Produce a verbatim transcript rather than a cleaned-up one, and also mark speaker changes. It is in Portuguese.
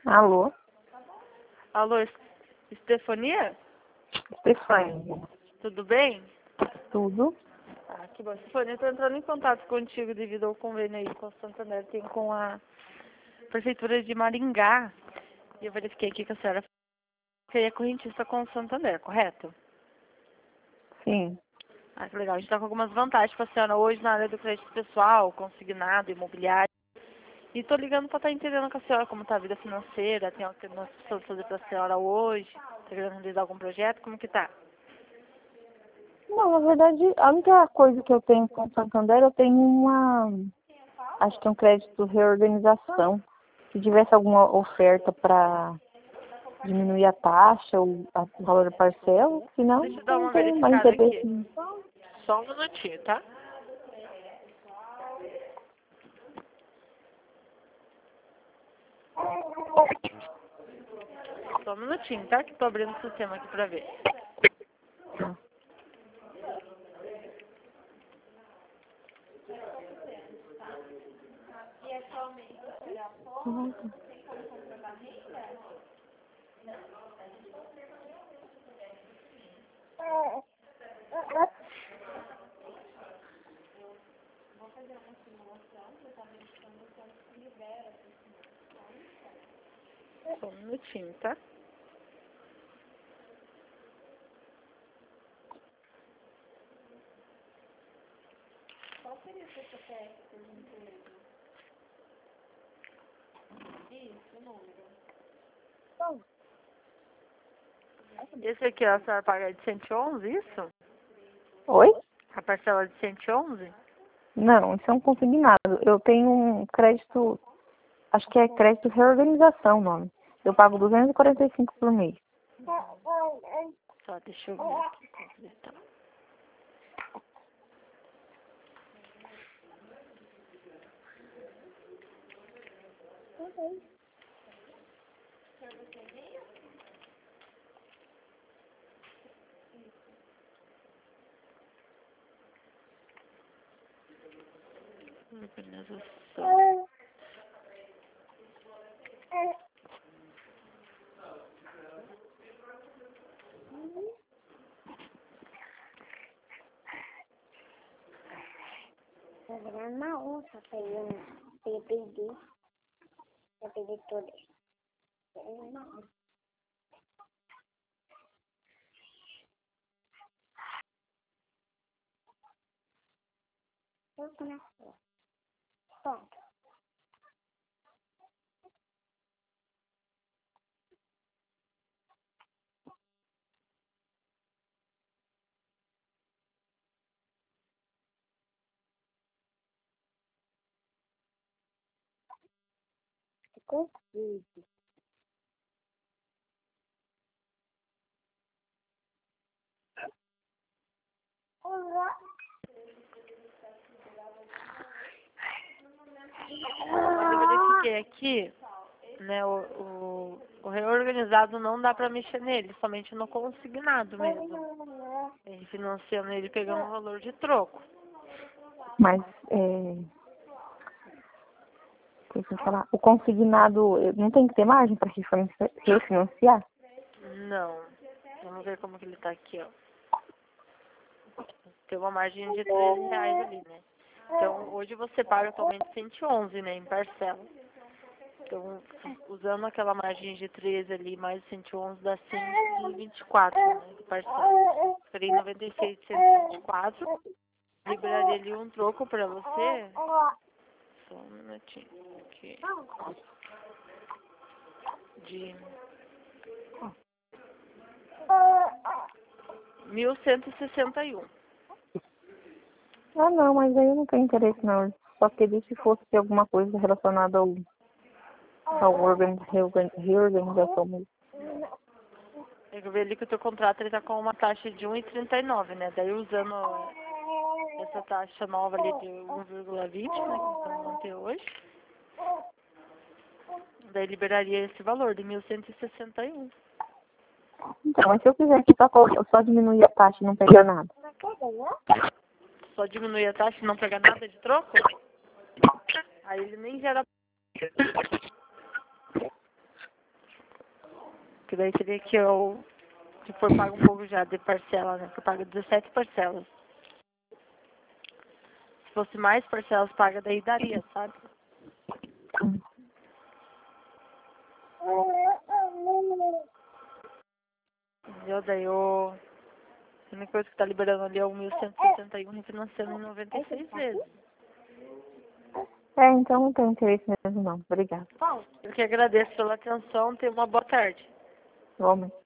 Speaker 1: Alô?
Speaker 2: Alô, Estefania?
Speaker 1: Stefania.
Speaker 2: Tudo bem?
Speaker 1: Tudo?
Speaker 2: Ah, que bom. Estefania, estou entrando em contato contigo devido ao convênio aí com o Santander, tem com a Prefeitura de Maringá. E eu verifiquei aqui que a senhora seria correntista com o Santander, correto?
Speaker 1: Sim.
Speaker 2: Ah, que legal. A gente está com algumas vantagens para a senhora hoje na área do crédito pessoal, consignado, imobiliário. E estou ligando para estar entendendo com a senhora como está a vida financeira, tem algo que nós precisamos fazer para a senhora hoje, está querendo realizar algum projeto, como que tá?
Speaker 1: Não, na verdade, a única coisa que eu tenho com o Santander, eu tenho uma, acho que é um crédito reorganização. Se tivesse alguma oferta para diminuir a taxa ou a- o valor da parcela, senão
Speaker 2: Deixa eu dar
Speaker 1: não
Speaker 2: uma
Speaker 1: tenho mais
Speaker 2: verificada aqui.
Speaker 1: interesse.
Speaker 2: Só um minutinho, tá? Só um minutinho, tá? Que tô abrindo o sistema aqui pra ver.
Speaker 1: Uhum.
Speaker 2: Só um minutinho, tá? Esse aqui, ó, a senhora paga de cento e onze, isso?
Speaker 1: Oi?
Speaker 2: A parcela de cento e onze?
Speaker 1: Não, isso é um consignado. Eu tenho um crédito, acho que é crédito reorganização o nome. Eu pago duzentos e quarenta e cinco por mês.
Speaker 2: Só, deixa eu ver aqui, completar. Organização.
Speaker 3: Programa usa pedido, eu pedi, eu pedi tudo. Programa tudo na sua. Pronto. Ficou isso.
Speaker 2: Mas eu verifiquei aqui, né, o, o, o reorganizado não dá pra mexer nele, somente no consignado mesmo. Ele financiando ele pegando o valor de troco.
Speaker 1: Mas, é, deixa eu falar, o consignado, eh, não tem que ter margem para refinanciar?
Speaker 2: Não. Vamos ver como que ele tá aqui, ó. Tem uma margem de treze reais ali, né? Então, hoje você paga atualmente cento e onze, né, em parcela. Então, usando aquela margem de treze ali, mais cento e onze, dá cento e vinte e quatro, né, de parcela. Ficaria noventa e seis de cento e vinte e quatro. Liberaria ali um troco pra você. Só um minutinho. Aqui. De mil cento e sessenta e um.
Speaker 1: Ah, não, mas aí eu não tenho interesse não. Eu só queria se fosse ter alguma coisa relacionada ao, ao organ, reorgan, reorganização mesmo.
Speaker 2: Eu vi ali que o teu contrato ele tá com uma taxa de um vírgula trinta e nove, né? Daí usando essa taxa nova ali de um vírgula vinte, né, que eles vão manter hoje, daí liberaria esse valor de mil cento e sessenta e um.
Speaker 1: Então, mas se eu quiser que só, colo- só diminuir a taxa e não pegar nada.
Speaker 2: Só diminuir a taxa e não pegar nada de troco, aí ele nem gera. Que daí teria que eu, se for pago um pouco já de parcela, né? Porque eu pago dezessete parcelas. Se fosse mais parcelas pagas, daí daria, sabe? Entendeu? Daí eu... A única coisa que tá liberando ali é o mil cento e setenta e um refinanciando em noventa e seis vezes.
Speaker 1: É, então não tenho interesse mesmo não. Obrigada.
Speaker 2: Eu que agradeço pela atenção. Tenha uma boa tarde.
Speaker 1: Igualmente.